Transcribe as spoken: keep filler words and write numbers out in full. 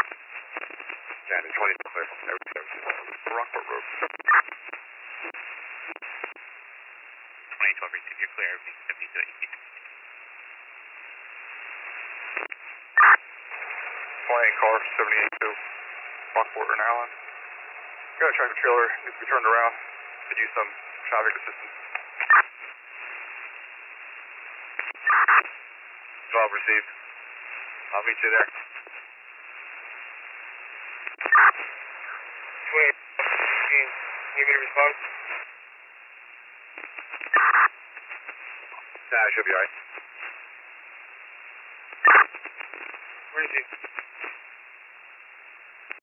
Sandy twenty, clear from Rockport Road. twenty twelve, receive, you're clear, everything seventy-two eighty. twenty-eight car, seventy-eight to Rockport and Allen. Got a tractor trailer, needs to be turned around. Could use some traffic assistance. twelve received. I'll meet you there. twenty-eight, can you give me a response? Nah, I should be alright. Where is he?